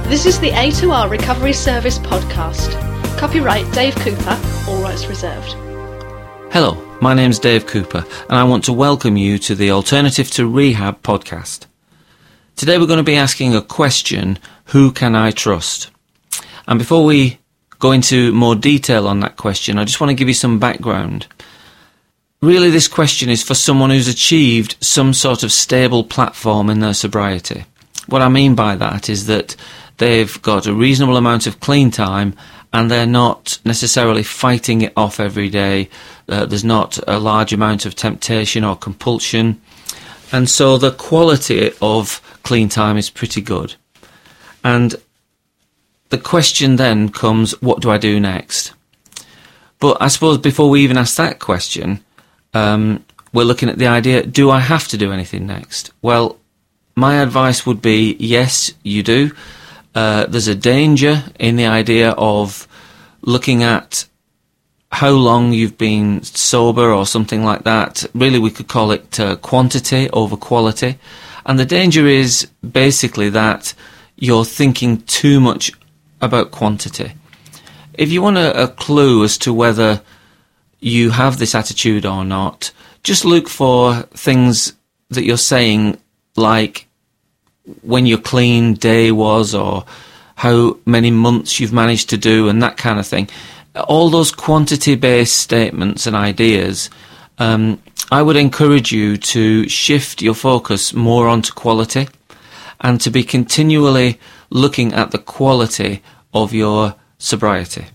This is the A2R Recovery Service podcast. Copyright Dave Cooper, all rights reserved. Hello, my name's Dave Cooper, and I want to welcome you to the Alternative to Rehab podcast. Today we're going to be asking a question, who can I trust? And before we go into more detail on that question, I just want to give you some background. Really, this question is for someone who's achieved some sort of stable platform in their sobriety. What I mean by that is that they've got a reasonable amount of clean time and they're not necessarily fighting it off every day. There's not a large amount of temptation or compulsion. And so the quality of clean time is pretty good. And the question then comes, what do I do next? But I suppose before we even ask that question, we're looking at the idea, do I have to do anything next? Well, my advice would be, yes, you do. There's a danger in the idea of looking at how long you've been sober or something like that. Really, we could call it quantity over quality. And the danger is basically that you're thinking too much about quantity. If you want a clue as to whether you have this attitude or not, just look for things that you're saying, like when your clean day was, or how many months you've managed to do, and that kind of thing. All those quantity-based statements and ideas, I would encourage you to shift your focus more onto quality and to be continually looking at the quality of your sobriety.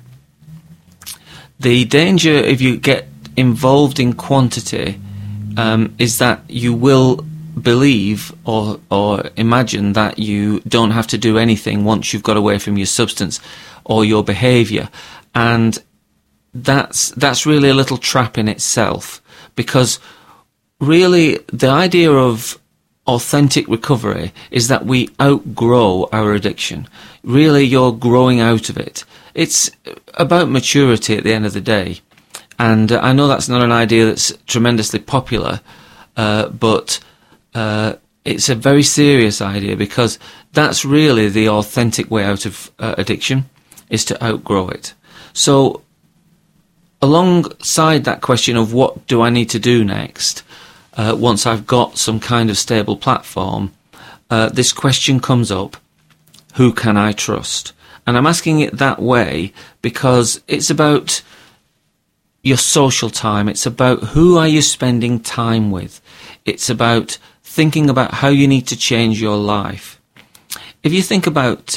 The danger if you get involved in quantity is that you will believe or imagine that you don't have to do anything once you've got away from your substance or your behaviour, and that's really a little trap in itself, because really the idea of authentic recovery is that we outgrow our addiction. Really, you're growing out of it. It's about maturity at the end of the day, and I know that's not an idea that's tremendously popular, but it's a very serious idea, because that's really the authentic way out of addiction, is to outgrow it. So alongside that question of what do I need to do next, once I've got some kind of stable platform, this question comes up, who can I trust? And I'm asking it that way because it's about your social time. It's about who are you spending time with. It's about thinking about how you need to change your life. If you think about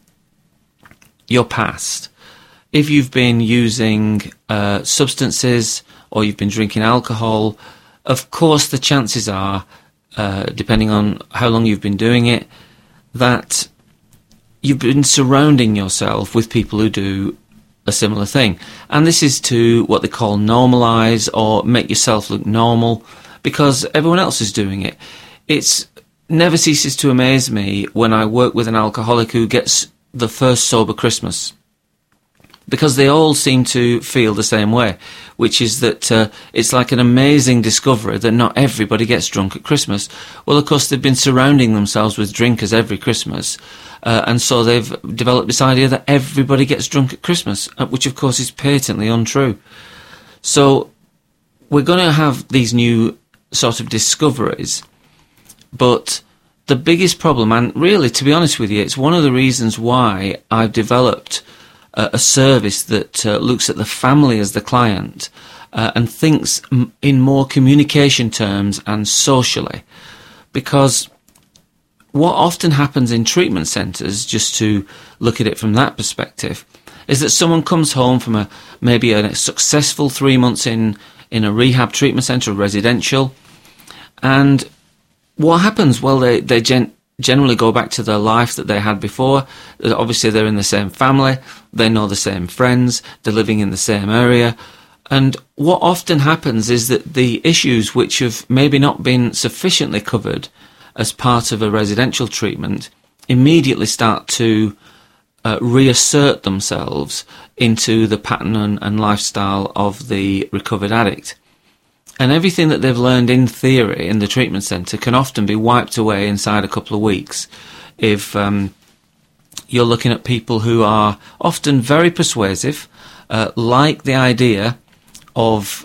your past, if you've been using substances or you've been drinking alcohol, of course the chances are, depending on how long you've been doing it, that you've been surrounding yourself with people who do a similar thing. And this is to what they call normalise or make yourself look normal, because everyone else is doing it. It never ceases to amaze me when I work with an alcoholic who gets the first sober Christmas, because they all seem to feel the same way, which is that it's like an amazing discovery that not everybody gets drunk at Christmas. Well, of course, they've been surrounding themselves with drinkers every Christmas, and so they've developed this idea that everybody gets drunk at Christmas, which, of course, is patently untrue. So we're going to have these new sort of discoveries, but the biggest problem, and really, to be honest with you, it's one of the reasons why I've developed a service that looks at the family as the client and thinks in more communication terms and socially. Because what often happens in treatment centres, just to look at it from that perspective, is that someone comes home from maybe a successful 3 months in a rehab treatment centre, residential, and what happens? Well, they generally go back to their life that they had before. Obviously, they're in the same family, they know the same friends, they're living in the same area. And what often happens is that the issues which have maybe not been sufficiently covered as part of a residential treatment immediately start to reassert themselves into the pattern and lifestyle of the recovered addict. And everything that they've learned in theory in the treatment centre can often be wiped away inside a couple of weeks if you're looking at people who are often very persuasive, like the idea of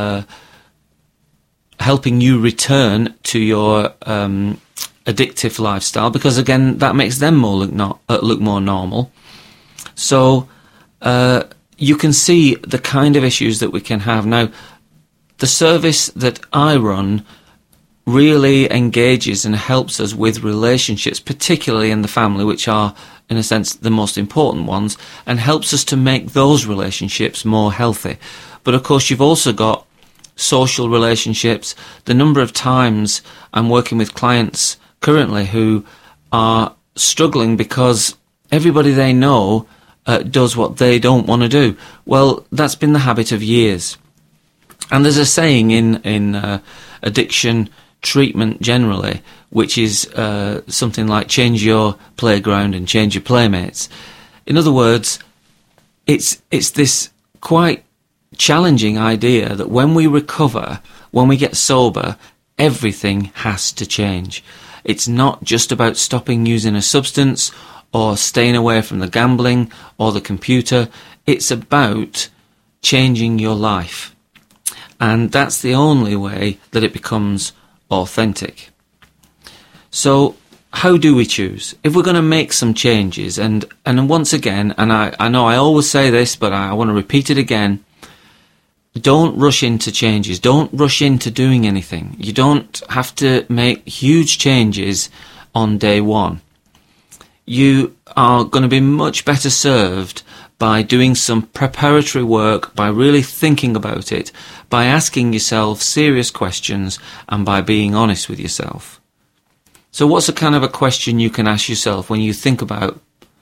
helping you return to your addictive lifestyle, because again that makes them look more normal. So you can see the kind of issues that we can have. Now, the service that I run really engages and helps us with relationships, particularly in the family, which are, in a sense, the most important ones, and helps us to make those relationships more healthy. But of course, you've also got social relationships. The number of times I'm working with clients currently who are struggling because everybody they know does what they don't want to do. Well, that's been the habit of years. And there's a saying in addiction treatment generally, which is something like change your playground and change your playmates. In other words, it's this quite challenging idea that when we recover, when we get sober, everything has to change. It's not just about stopping using a substance or staying away from the gambling or the computer. It's about changing your life. And that's the only way that it becomes authentic. So how do we choose? If we're going to make some changes, and once again, and I know I always say this, but I want to repeat it again, don't rush into changes. Don't rush into doing anything. You don't have to make huge changes on day one. You are going to be much better served by doing some preparatory work, by really thinking about it, by asking yourself serious questions, and by being honest with yourself. So what's a kind of a question you can ask yourself when you think about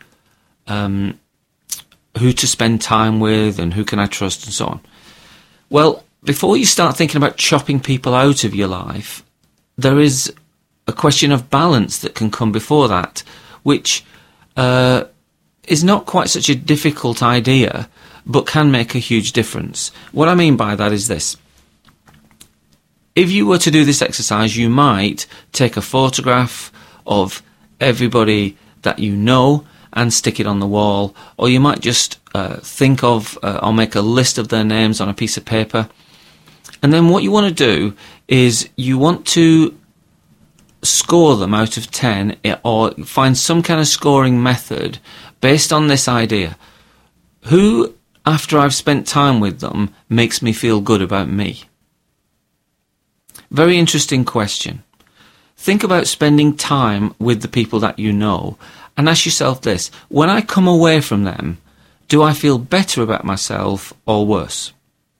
who to spend time with and who can I trust and so on? Well, before you start thinking about chopping people out of your life, there is a question of balance that can come before that, which is not quite such a difficult idea, but can make a huge difference. What I mean by that is this. If you were to do this exercise, you might take a photograph of everybody that you know and stick it on the wall, or you might just think of or make a list of their names on a piece of paper. And then what you want to do is you want to score them out of 10, or find some kind of scoring method based on this idea. Who, after I've spent time with them, makes me feel good about me? Very interesting question. Think about spending time with the people that you know and ask yourself this: when I come away from them, do I feel better about myself or worse?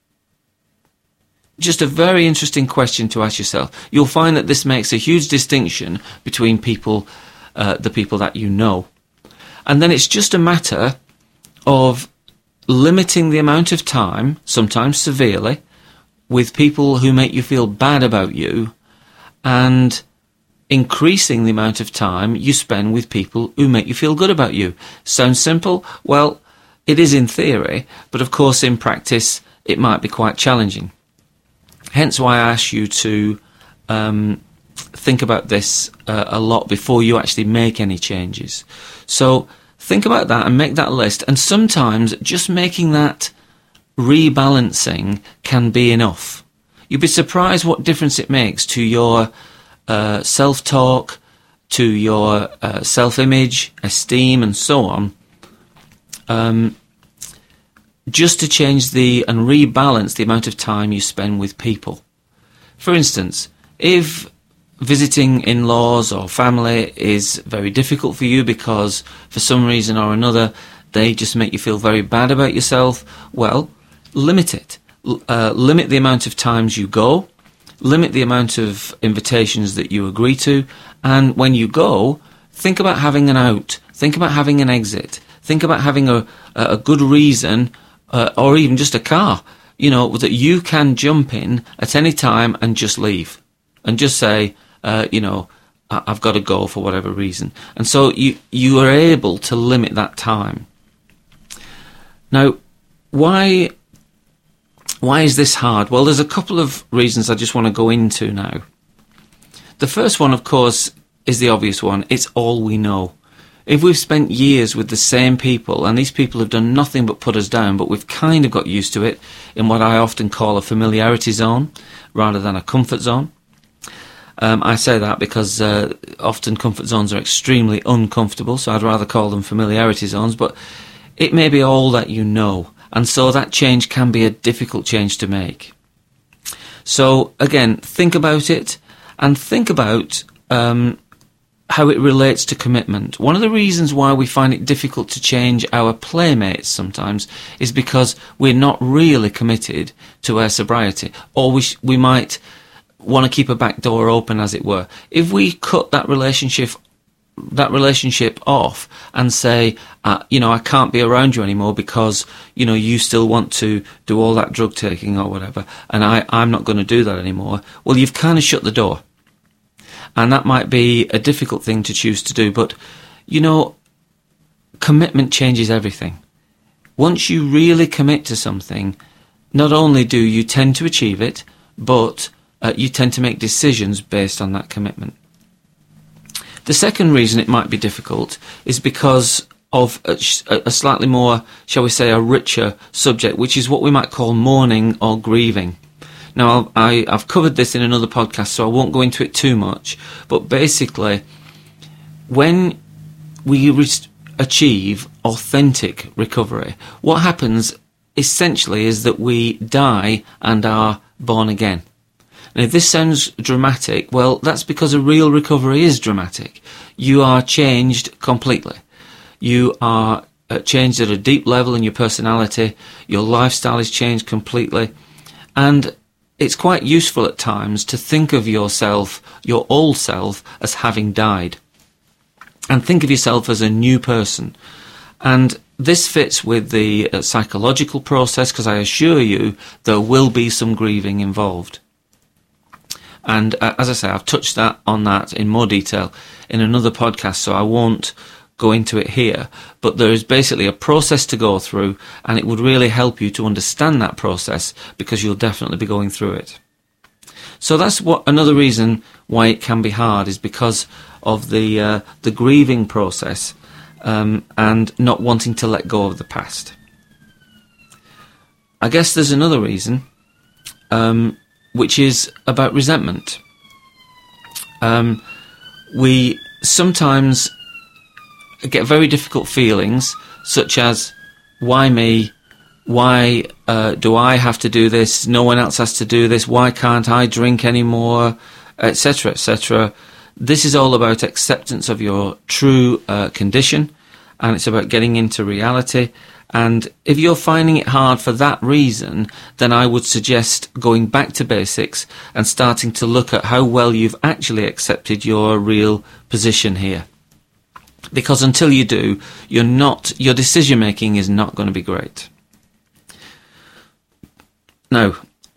Just a very interesting question to ask yourself. You'll find that this makes a huge distinction between people, the people that you know. And then it's just a matter of limiting the amount of time, sometimes severely, with people who make you feel bad about you, and increasing the amount of time you spend with people who make you feel good about you. Sounds simple? Well, it is in theory, but of course in practice it might be quite challenging. Hence why I ask you to think about this a lot before you actually make any changes. So think about that and make that list, and sometimes just making that rebalancing can be enough. You'd be surprised what difference it makes to your self-talk, to your self-image, esteem and so on, just to change and rebalance the amount of time you spend with people. For instance, if visiting in-laws or family is very difficult for you because for some reason or another they just make you feel very bad about yourself, well, limit it. Limit the amount of times you go, limit the amount of invitations that you agree to, and when you go, think about having an out, think about having an exit, think about having a good reason, or even just a car, that you can jump in at any time and just leave, and just say, I've got to go for whatever reason. And so you are able to limit that time. Now, why is this hard? Well, there's a couple of reasons I just want to go into now. The first one, of course, is the obvious one. It's all we know. If we've spent years with the same people, and these people have done nothing but put us down, but we've kind of got used to it in what I often call a familiarity zone rather than a comfort zone. I say that because often comfort zones are extremely uncomfortable, so I'd rather call them familiarity zones, but it may be all that you know, and so that change can be a difficult change to make. So again, think about it, and think about how it relates to commitment. One of the reasons why we find it difficult to change our playmates sometimes is because we're not really committed to our sobriety, or we might want to keep a back door open, as it were. If we cut that relationship off and say, I can't be around you anymore because, you still want to do all that drug taking or whatever, and I'm not going to do that anymore, well, you've kind of shut the door. And that might be a difficult thing to choose to do, but, commitment changes everything. Once you really commit to something, not only do you tend to achieve it, but you tend to make decisions based on that commitment. The second reason it might be difficult is because of a slightly more, shall we say, a richer subject, which is what we might call mourning or grieving. Now, I've covered this in another podcast, so I won't go into it too much, but basically, when we achieve authentic recovery, what happens essentially is that we die and are born again. And if this sounds dramatic, well, that's because a real recovery is dramatic. You are changed completely. You are changed at a deep level in your personality. Your lifestyle is changed completely. And it's quite useful at times to think of yourself, your old self, as having died. And think of yourself as a new person. And this fits with the psychological process, because I assure you there will be some grieving involved. And as I say, I've touched on that in more detail in another podcast, so I won't go into it here. But there is basically a process to go through, and it would really help you to understand that process, because you'll definitely be going through it. So that's another reason why it can be hard, is because of the grieving process and not wanting to let go of the past. I guess there's another reason, which is about resentment. We sometimes get very difficult feelings, such as, why me? Why do I have to do this? No one else has to do this. Why can't I drink anymore? Etc., etc. This is all about acceptance of your true condition, and it's about getting into reality. And if you're finding it hard for that reason, then I would suggest going back to basics and starting to look at how well you've actually accepted your real position here. Because until you do, your decision making is not going to be great. Now,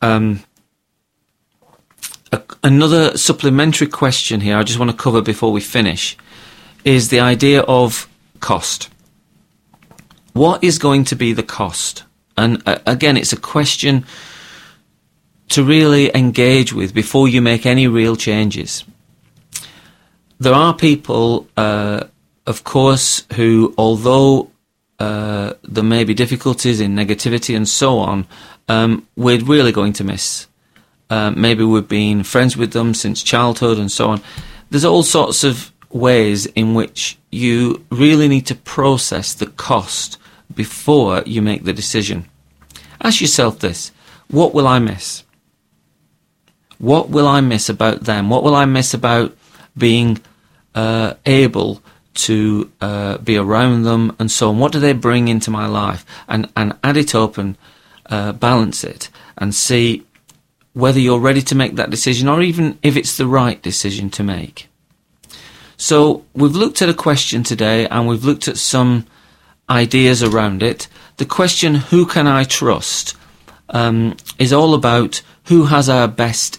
another supplementary question here I just want to cover before we finish is the idea of cost. What is going to be the cost? And again, it's a question to really engage with before you make any real changes. There are people, of course, who, although there may be difficulties in negativity and so on, we're really going to miss. Maybe we've been friends with them since childhood and so on. There's all sorts of ways in which you really need to process the cost before you make the decision. Ask yourself this: what will I miss? What will I miss about them? What will I miss about being able to be around them and so on? What do they bring into my life? And add it up and balance it and see whether you're ready to make that decision, or even if it's the right decision to make. So we've looked at a question today, and we've looked at some ideas around it. The question, who can I trust, is all about who has our best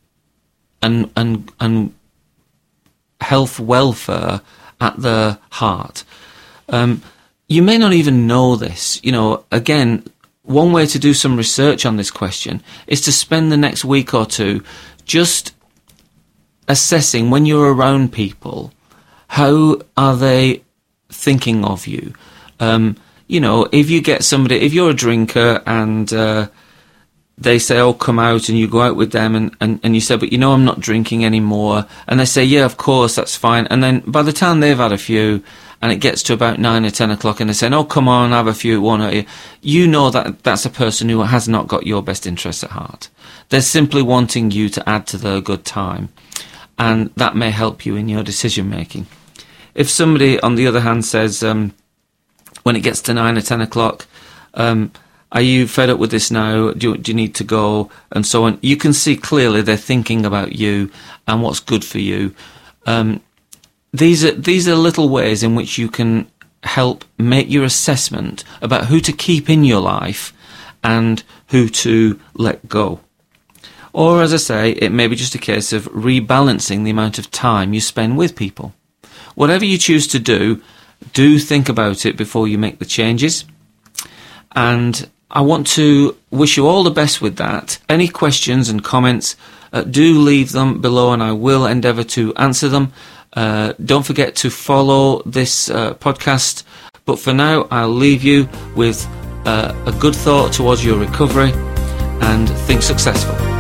and health welfare at their heart. You may not even know this. Again, one way to do some research on this question is to spend the next week or two just assessing, when you're around people, how are they thinking of you. If you get somebody, if you're a drinker and they say, oh, come out, and you go out with them and you say, but I'm not drinking anymore. And they say, yeah, of course, that's fine. And then by the time they've had a few and it gets to about 9 or 10 o'clock and they're saying, oh, come on, have a few, won't you? You know that that's a person who has not got your best interests at heart. They're simply wanting you to add to their good time. And that may help you in your decision making. If somebody, on the other hand, says, when it gets to 9 or 10 o'clock, are you fed up with this now? Do you need to go? And so on. You can see clearly they're thinking about you and what's good for you. These are little ways in which you can help make your assessment about who to keep in your life and who to let go. Or, as I say, it may be just a case of rebalancing the amount of time you spend with people. Whatever you choose to do think about it before you make the changes. And I want to wish you all the best with that. Any questions and comments, do leave them below and I will endeavour to answer them. Don't forget to follow this podcast. But for now, I'll leave you with a good thought towards your recovery and think successful.